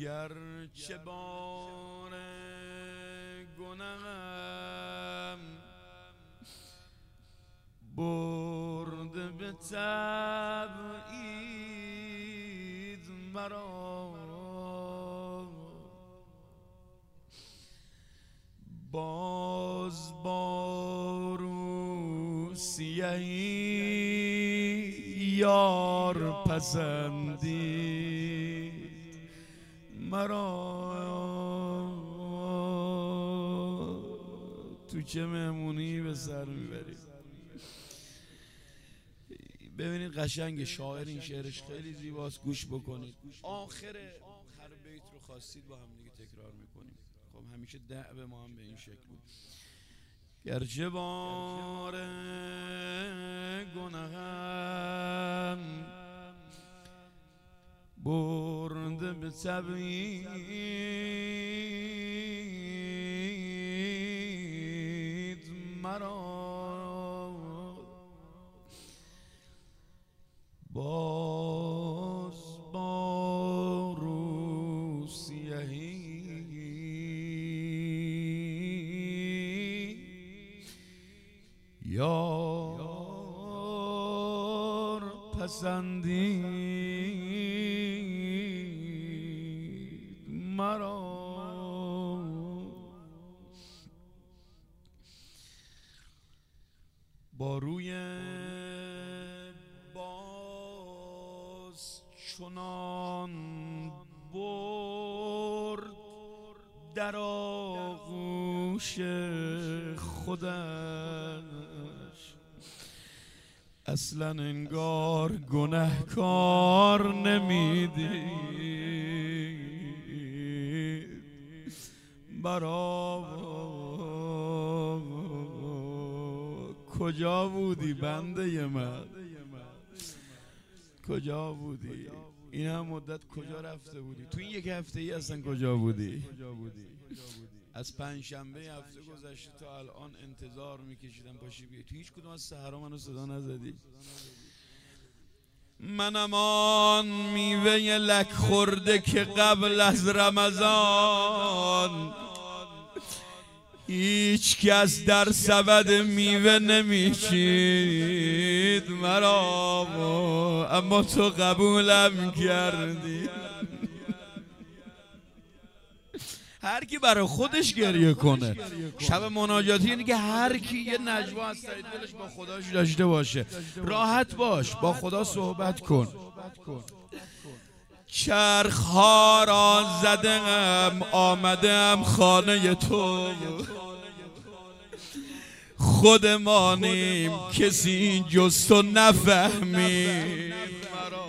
گرچه بار گناهم برده به تبعید مرا، باز با روسیهی یار پسندید مرا. تو چه مهمونی به سر میبری؟ ببینید قشنگ شاعر این شعرش خیلی زیباست، گوش بکنید. آخر هر بیت رو خواستید با هم دیگه تکرار میکنیم. خب همیشه دعوه ما هم به این شکل بود. گرچه بار گناهم برده به تبعید مرا، باز با روسیهی یار پسندید مرا. با روی باز چنان برد در آغوش خودش، اصلا انگار گنهکار نمیدید برا. کجا بودی بنده من؟ کجا بودی؟ این هم مدت کجا رفته بودی؟ تو این یک هفته ای اصلا کجا بودی؟ از پنجشنبه هفته گذشته تا الان انتظار میکشیدم پاشی بیای، تو هیچ کدوم از سحرا منو صدا نزدی. منم آن میوه لک خورده که قبل از رمضان هیچ کس در سبد میوه نمیچید مرا، اما تو قبولم کردی. هر کی برای خودش گریه کنه. شب مناجاتی یعنی که هر کی یه نجوا از ته دلش با خداش داشته باشه. راحت باش، با خدا صحبت کن. چرخ‌ها را زدم آمدم خانه تو، خودمانیم کسی جز تو نفهمید مرا.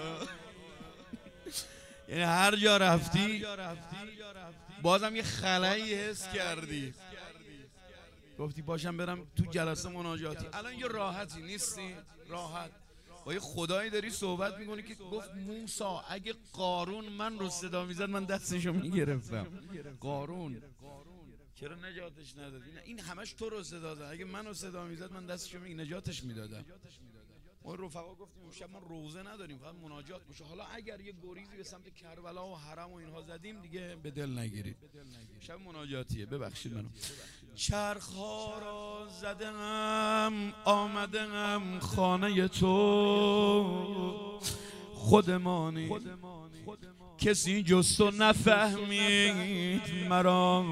یعنی هر جا رفتی بازم یه خلایی حس کردی، گفتی باشم برم تو جلسه مناجاتی. الان یه راحتی نیستی؟ راحت با یه خدایی داری صحبت میکنی که گفت موسی اگه قارون من رو صدا میزد من دستشو میگرفتم. قارون چرا نجاتش ندادی؟ این همش تو رو صدا زد، اگه من رو صدا میزد من دستشو نجاتش میدادم. ما رفقا گفتیم امشب ما روزه نداریم، فقط مناجات باشه. حالا اگر یه گریزی به سمت کربلا و حرم و اینها زدیم دیگه به دل نگیرید، شب مناجاتیه، ببخشید منو. چرخ‌ها را زدم آمدم خانه تو، خودمانی کسی جز تو نفهمید مرا.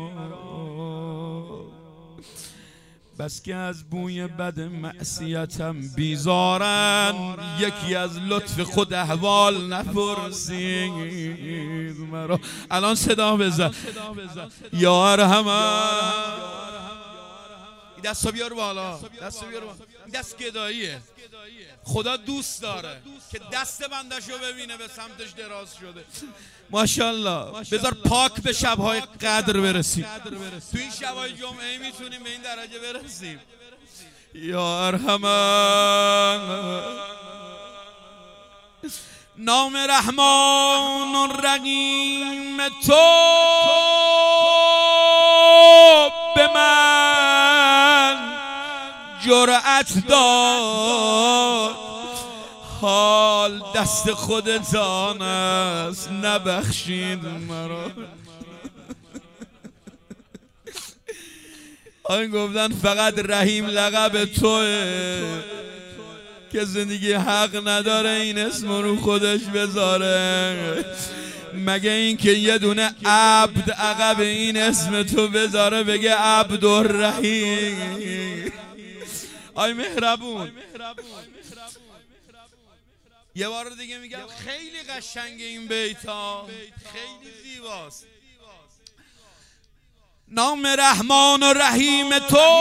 بس که از بوی بد معصیتم بیزارن، یکی از لطف خود احوال نپرسید مرا. الان صدا بزن یا ارحمن. دستو بیار بالا، دستو بیار بالا. این دست گداییه. خدا دوست داره که دست بندشو ببینه به سمتش دراز شده. ماشاءالله. بذار پاک به شبهای قدر برسیم. تو این شبهای جمعه میتونیم به این درجه برسیم. یا ارحمن. نام رحمان و رحیم تو به من جرأت داد، حال دست خودتان است نبخشید مرا. آن گفتن فقط رحیم لقب توه که زندگی حق نداره این اسم رو خودش بذاره، مگه این که یه دونه عبد عقب این اسم تو بذاره بگه عبدالرحیم. آی مهربون، یه بار دیگه میگم خیلی قشنگ این بیتا، خیلی زیباست. نام رحمان و رحیم تو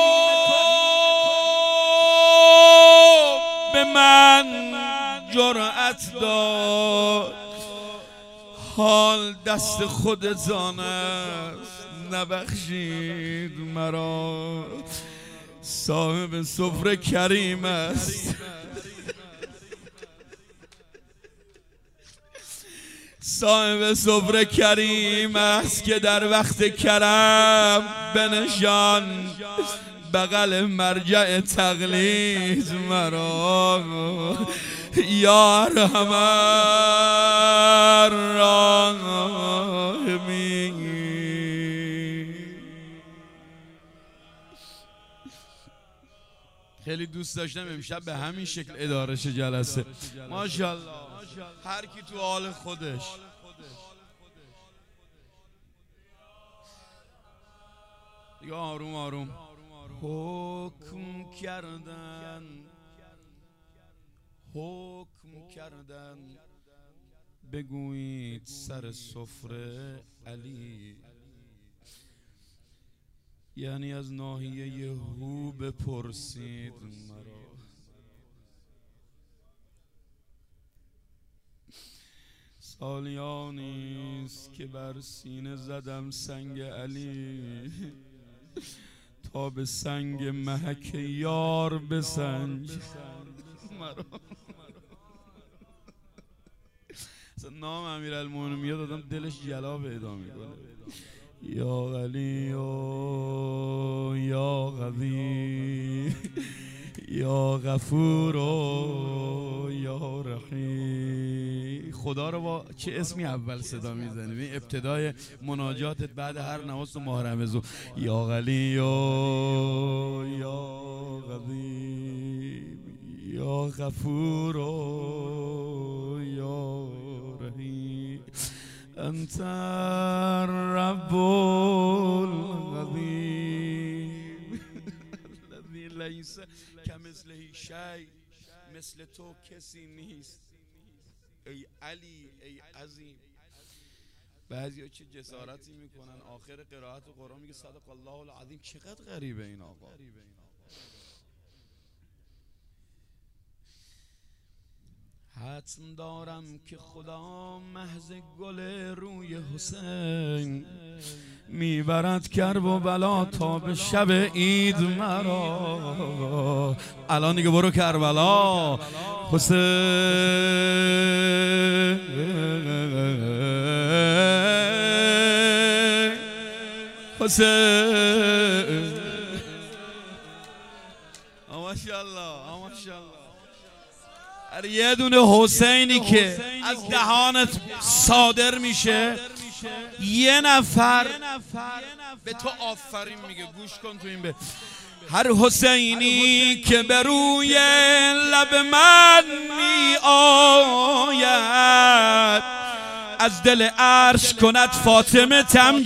به من جرأت داد، حال دست خودتان است نبخشید مرا. صاحب سفره کریم است، صاحب سفره کریم است که در وقت کرم بنشان بغل مرجع تقلید مرا. یا ارحم الراحمین. خیلی دوست داشتم امشب به همین شکل اداره شه جلسه. ماشاءالله هر کی تو حال خودش. دیگه آروم آروم. حکم کردن، حکم کردن بگویید سر سفره علی، یعنی از ناحیه هو بپرسید مرا. سالیانیست که بر سینه زدم سنگ علی، تا به سنگ محک یار بسنج مرا. نام امیرالمومنین دادم دلش جلا پیدا میکنه. یا علی یا قوی یا غفور یا رحیم. خدا رو با چه اسمی اول صدا میزنیم؟ این ابتدای مناجاتت بعد هر نماز تو ماه رمضان. یا علی یا قوی یا غفور یا رحیم. انت رب القدیم الذی لیس کمثله شیء، مثل تو کسی نیست ای علی ای عظیم. بعضیا چه جسارتی میکنن آخر قرائت قرآن میگه صدق الله العظیم. چقدر غریبه این آقا. حتم دارم که خدا محض گل روی حسین میبرد کرب و بلا تا به شب عید مرا. الان دیگه برو کربلا حسین. حسین ماشاءالله ماشاءالله. یه دونه حسینی که از دهانت صادر میشه یه نفر به تو آفرین میگه. گوش کن تو این. به هر حسینی که به روی لب من می آید، از دل عرش کند فاطمه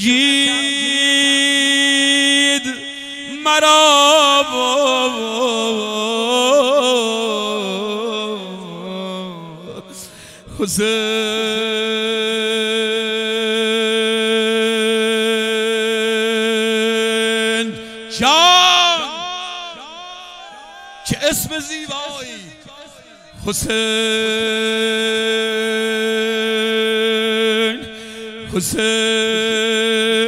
تمجید مرا. حسین جان چه اسم زیبایی. حسین حسین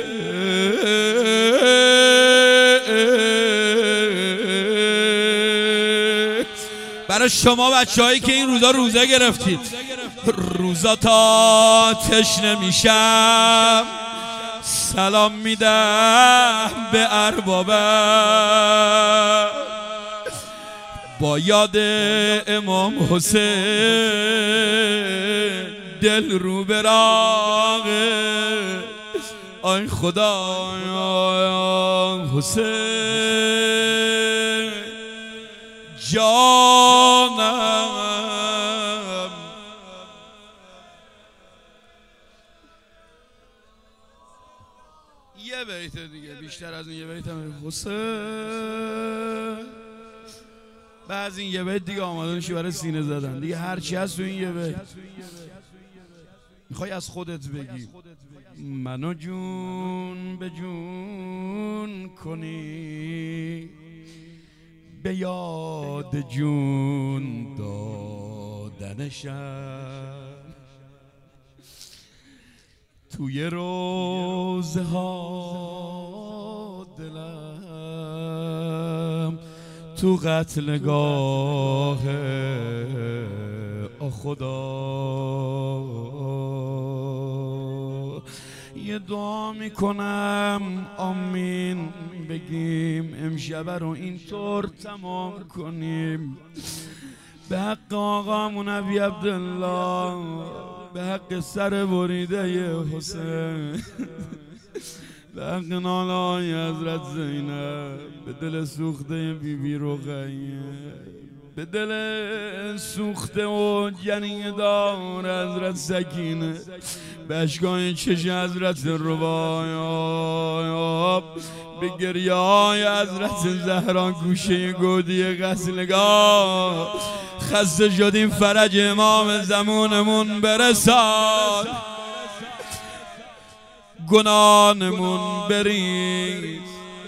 برای شما بچه‌هایی که این روزا روزه گرفتید، روزا تا تشنه میشم سلام میدم به اربابم. با یاد امام حسین دل رو براغه آی خدا حسین جانم. یه بیت دیگه، بیشتر از این یه بیت هم حسین. بعد این یه بیت دیگه آماده میشی برای سینه زدن دیگه. هرچی هست تو این یه بیت میخوای از خودت بگی. منو جون به جون کنی، به یاد جون دادنشم، توی روزه ها دلم تو قتلگاه خدا. یه دعا میکنم آمین بگیم، امشب رو اینطور تمام کنیم. به حق آقامون ابی عبدالله، به حق سر بریده حسین، به حق نالای حضرت زینب، به دل سوخته بیبی رقیه، به دل سوخته و جنین دار حضرت سکینه، به اشکای چش حضرت ربایا، به گریه های حضرت زهرا گوشه گودی غسلگاه. خسته شدیم فرج امام زمونمون برساد، گناهمون بریز،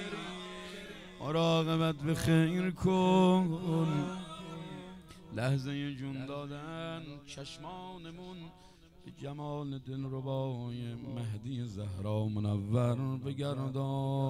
مراقبت به خیر کن. لحظه جون دادن چشمانمون به جمال دلربای مهدی زهرا منور بگردان.